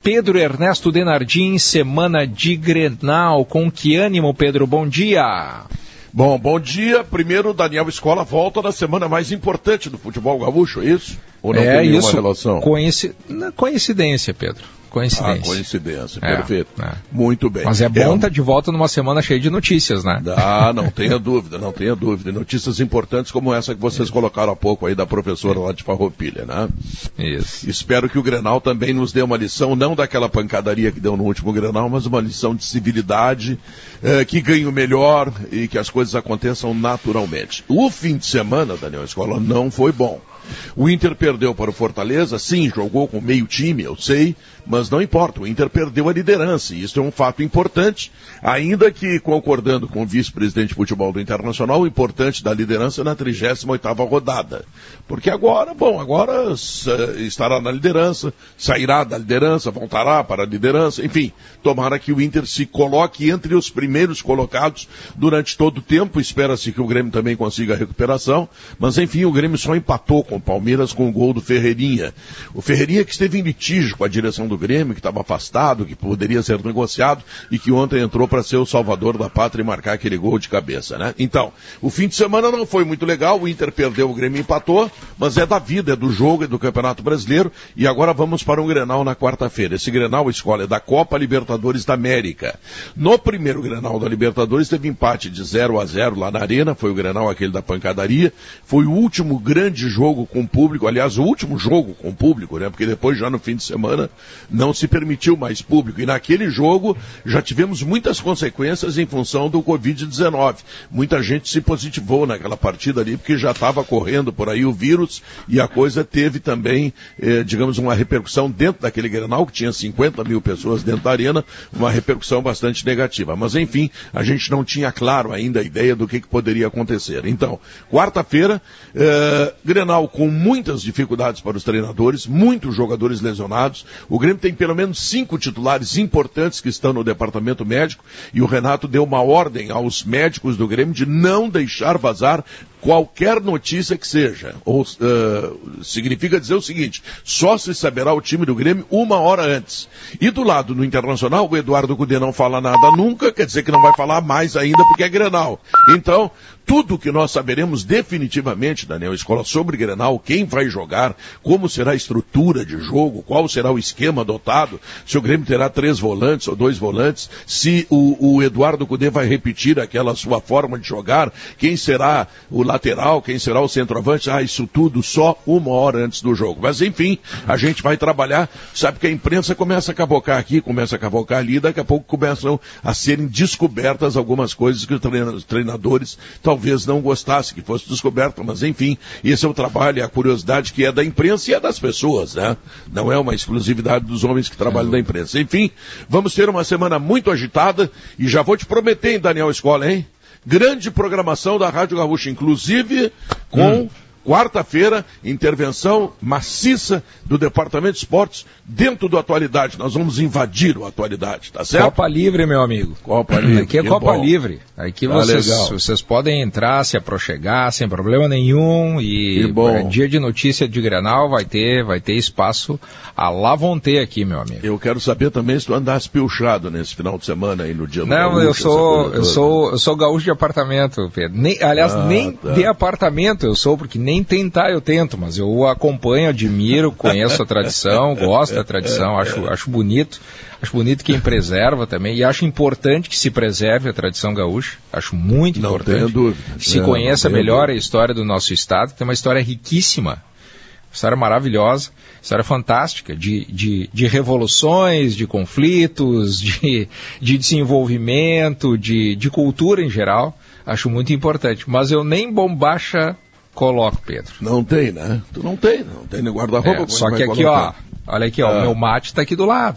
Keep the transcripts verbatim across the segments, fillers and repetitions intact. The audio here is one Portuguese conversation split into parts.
Pedro Ernesto Denardim, semana de Grenal. Com que ânimo, Pedro? Bom dia. Bom, bom dia. Primeiro, Daniel Escola volta na semana mais importante do futebol gaúcho, é isso? Ou não é tem nenhuma isso. relação? Coinci... Coincidência, Pedro. Coincidência. Ah, coincidência, é, perfeito. É. Muito bem. Mas é bom estar é... tá de volta numa semana cheia de notícias, né? Ah, não tenha dúvida, não tenha dúvida. Notícias importantes como essa que vocês Isso. colocaram há pouco aí da professora Isso. lá de Farroupilha, né? Isso. Espero que o Grenal também nos dê uma lição, não daquela pancadaria que deu no último Grenal, mas uma lição de civilidade, eh, que ganhe o melhor e que as coisas aconteçam naturalmente. O fim de semana, Daniel Escola, não foi bom. O Inter perdeu para o Fortaleza, sim, jogou com meio time, eu sei, mas não importa, o Inter perdeu a liderança, e isso é um fato importante, ainda que concordando com o vice-presidente de futebol do Internacional, o importante da liderança é na trigésima oitava rodada. Porque agora, bom, agora uh, estará na liderança, sairá da liderança, voltará para a liderança, enfim, tomara que o Inter se coloque entre os primeiros colocados durante todo o tempo, espera-se que o Grêmio também consiga a recuperação, mas enfim, o Grêmio só empatou com o Palmeiras com o gol do Ferreirinha. O Ferreirinha que esteve em litígio com a direção do Grêmio, que estava afastado, que poderia ser negociado e que ontem entrou para ser o salvador da pátria e marcar aquele gol de cabeça, né? Então, o fim de semana não foi muito legal, o Inter perdeu, o Grêmio empatou, mas é da vida, é do jogo, é do Campeonato Brasileiro, e agora vamos para um Grenal na quarta-feira. Esse Grenal, escola, é da Copa Libertadores da América. No primeiro Grenal da Libertadores teve empate de zero a zero lá na Arena, foi o Grenal aquele da pancadaria, foi o último grande jogo com público, aliás, o último jogo com público, né? Porque depois já no fim de semana não se permitiu mais público, e naquele jogo já tivemos muitas consequências em função do covid dezenove. Muita gente se positivou naquela partida ali, porque já estava correndo por aí o vírus, e a coisa teve também, eh, digamos, uma repercussão dentro daquele Grenal, que tinha cinquenta mil pessoas dentro da arena, uma repercussão bastante negativa. Mas enfim, a gente não tinha claro ainda a ideia do que, que poderia acontecer. Então, quarta-feira, eh, Grenal com muitas dificuldades para os treinadores, muitos jogadores lesionados, o Grêmio tem pelo menos cinco titulares importantes que estão no departamento médico, e o Renato deu uma ordem aos médicos do Grêmio de não deixar vazar qualquer notícia que seja. Ou, uh, significa dizer o seguinte, só se saberá o time do Grêmio uma hora antes. E do lado do Internacional, o Eduardo Cudê não fala nada nunca, quer dizer que não vai falar mais ainda porque é Grenal. Então, tudo que nós saberemos definitivamente, Daniel Escola, sobre Grenal, quem vai jogar, como será a estrutura de jogo, qual será o esquema adotado, se o Grêmio terá três volantes ou dois volantes, se o, o Eduardo Cudê vai repetir aquela sua forma de jogar, quem será o lateral, quem será o centroavante, ah, isso tudo só uma hora antes do jogo. Mas enfim, a gente vai trabalhar, sabe que a imprensa começa a cavocar aqui, começa a cavocar ali, daqui a pouco começam a serem descobertas algumas coisas que os treinadores talvez não gostassem que fosse descoberto, mas enfim, esse é o trabalho e a curiosidade que é da imprensa e é das pessoas, né? Não é uma exclusividade dos homens que trabalham na imprensa. Enfim, vamos ter uma semana muito agitada e já vou te prometer, hein, Daniel Escola, hein? Grande programação da Rádio Gaúcha, inclusive com... Hum. Quarta-feira, intervenção maciça do Departamento de Esportes dentro do Atualidade. Nós vamos invadir o Atualidade, tá certo? Copa Livre, meu amigo. Copa Livre. Aqui é que Copa bom. Livre. Aqui tá vocês, legal. vocês podem entrar, se aproxegar sem problema nenhum. E é dia de notícia de Grenal, vai ter, vai ter espaço a lá vão ter aqui, meu amigo. Eu quero saber também se tu andasse pilchado nesse final de semana aí no dia do Não, gaúcho, eu sou, eu sou, eu sou gaúcho de apartamento, Pedro. Nem, aliás, ah, nem tá. de apartamento eu sou, porque nem tentar eu tento, mas eu acompanho, admiro, conheço a tradição, gosto da tradição, acho, acho bonito. Acho bonito quem preserva também, e acho importante que se preserve a tradição gaúcha, acho muito não importante. Tenho dúvida. Se não, conheça não melhor dúvida. a história do nosso estado, que tem uma história riquíssima, história maravilhosa, história fantástica, de, de, de revoluções, de conflitos, de, de desenvolvimento, de, de cultura em geral, acho muito importante, mas eu nem bombacha coloco, Pedro. Não tem, né? Tu não tem, não tem no guarda-roupa. É, só que aqui, colocar? ó, olha aqui, ó, ah. o meu mate está aqui do lado.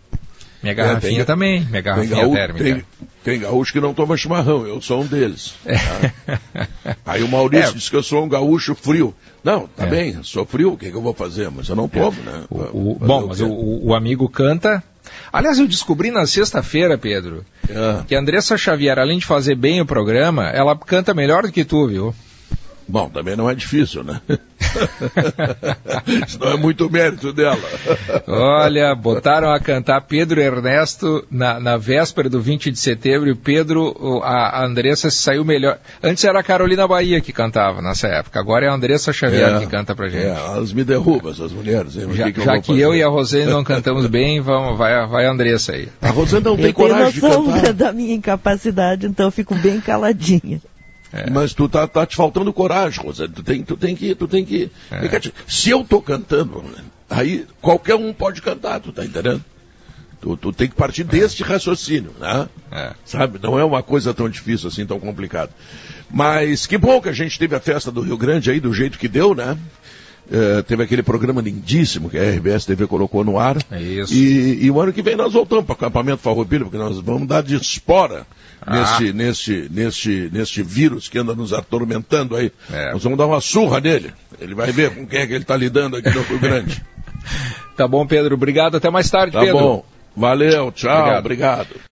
Minha garrafinha é, tem, também, minha garrafinha tem gaú, térmica. Tem, tem gaúcho que não toma chimarrão, eu sou um deles. É. Tá? Aí o Maurício é. disse que eu sou um gaúcho frio. Não, tá é. bem, sou frio, o que, que eu vou fazer? Mas eu não tomo, é. né? O, o, bom, o mas o, o amigo canta... Aliás, eu descobri na sexta-feira, Pedro, é. que a Andressa Xavier, além de fazer bem o programa, ela canta melhor do que tu, viu? Bom, também não é difícil, né? Isso não é muito mérito dela. Olha, botaram a cantar Pedro Ernesto na, na véspera do vinte de setembro e o Pedro, a, a Andressa saiu melhor. Antes era a Carolina Bahia que cantava nessa época, agora é a Andressa Xavier é, que canta pra gente. É, elas me derrubam, essas mulheres. Hein? Já que, que já eu que eu e a Rosane não cantamos bem, vamos, vai, vai a Andressa aí. A Rosane não tem eu coragem de cantar. Eu tenho noção da minha incapacidade, então eu fico bem caladinha. É. Mas tu tá, tá te faltando coragem, Rosane. Tu tem, tu tem que, tu tem que. É. Se eu tô cantando, aí qualquer um pode cantar, tu tá entendendo? Tu, tu tem que partir deste raciocínio, né? É. Sabe? Não é uma coisa tão difícil assim, tão complicada. Mas que bom que a gente teve a festa do Rio Grande aí do jeito que deu, né? Uh, teve aquele programa lindíssimo que a R B S T V colocou no ar. É isso. E, e o ano que vem nós voltamos para o acampamento Farroupilha, porque nós vamos dar de espora ah. neste, neste, neste, neste vírus que anda nos atormentando aí. É. Nós vamos dar uma surra nele. Ele vai ver com quem é que ele está lidando aqui no Rio Grande. Tá bom, Pedro. Obrigado. Até mais tarde, tá Pedro. Tá bom. Valeu. Tchau. Obrigado. Obrigado.